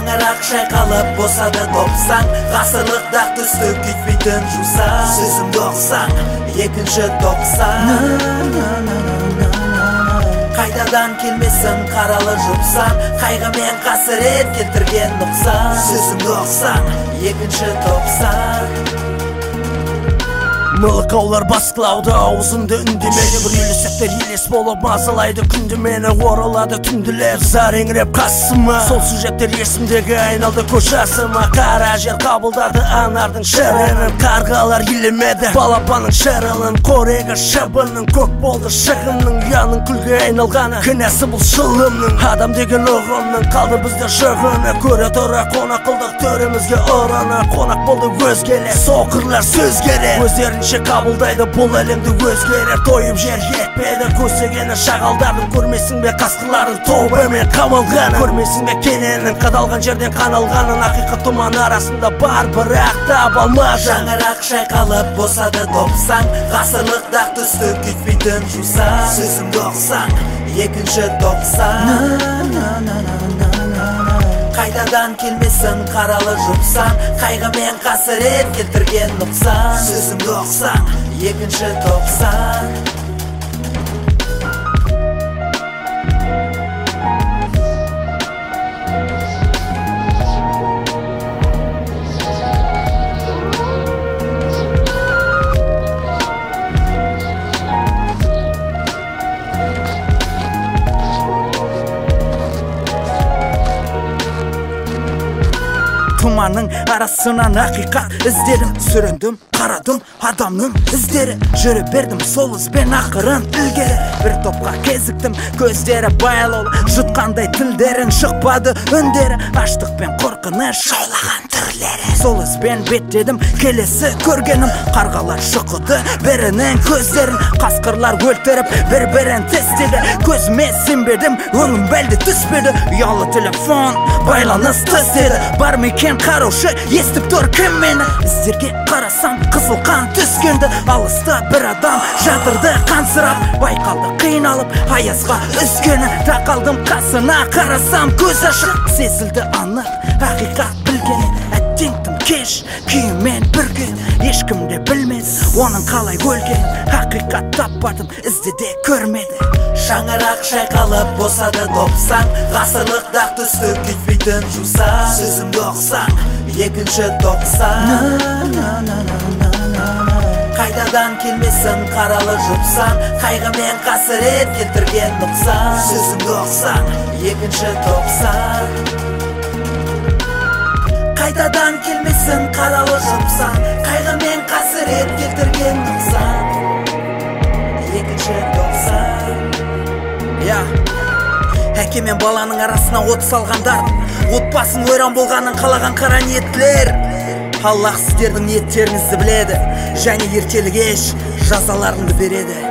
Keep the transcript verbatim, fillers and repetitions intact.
Шаңырақ шайқалып босады топсаң, ғасырлық дақ түсті күйтпейтін жусаң. Сөзімді оқсаң, екінші тоқсан. Қайтадан келмесін қаралы жұпсан, қайғы мен қасірет келтірген нұқсан. Сөзімді оқсаң, екінші тоқсан. Мылқаулар басқылауды аузымды үндемеді, бір елесектер елес болып мазалайды күнді мені, оралады түнділер зар еңіреп қасыма. Сол сюжеттер есімдегі айналды көз жасыма. Қара жер қабылдады анардың шырынын, қарғалар елемеді балапанның шырылын. Қорегі шыбының көк болды шығынның, яның күлге айналғаны кінәсі бұл шылымның. Адам деген ұғымның қалды бізде шығыны, көре тұра қонақ қылдық төрімізге ұраны. Қонақ болды өзгелер, соқырлар сөз керек, өздерін қабылдайды бұл әлемді өзгерер. Тойып жер етпеді көсегені шағалдардың, көрмесің бе қасқырлардың тобымен қамалғанын, көрмесің бе кененің қадалған жерден қаналғанын. Ақиқат тұман арасында бар бірақ таба алмадым. Шаңырақ шайқалып босады топсаң, ғасырлық дақ түсті күйтпейтін жусаң. Сөзімді оқсаң, екінші тоқсан. Қайтадан келмесін қаралы жұпсан, қайғы мен қасірет келтірген нұқсан. Сөзімді оқсаң, екінші тоқсан. Тұманның арасынан ақиқат іздедім, сүріндім, қарадым адамның іздері. Жүрі бердім сол ізбен ақырын ілгері, бір топқа кезіктім, көздері байлаулы, жұтқандай тілдерін шықпады үндері. Аштық пен қорқыныш жаулаған түрлері, сол ізбен беттедім, келесі көргенім. Қарғалар шұқыды бірінің көздерін, қасқырлар өлтіріп бір-бірін тістеді. Көзіме сенбедім, өңім бәлді түспеді, ұялы телефон байланыс тістеді. Бар мекен қараушы, естіп тұр кім мені? Іздерге қарасам қызыл қан түскенді, алыста бір адам жатырды қансырап. Байқалды қиналып аязға үскені, тақалдым қасына, қарасам көз ашық. Сезілді анық ақиқат білгені, әттең тым кеш күйімен бірге. Ешкімде білмес оның қалай өлген, ақиқат таппадым, ізде де көрмеді. Шаңырақ шайқалып босады топсаң, ғасырлық дақ түсті күйтпейтін жусаң. Сөзімді оқсаң, екінші тоқсан. Қайтадан келмесін қаралы жұпсан, қайғы мен қасірет келтірген нұқсан. Сөзімді оқсаң, екінші тоқсан. Қайтадан келмесін қаралы жұпсан, қайғы мен қасірет келтірген нұқсан. Екінші тоқсан. Я әке мен баланың арасына от салғандар, отбасын ойран болғанын қалаған қара ниеттілер. Аллах сіздердің ниеттеріңізді біледі, және ертелі кеш жазаларыңды береді.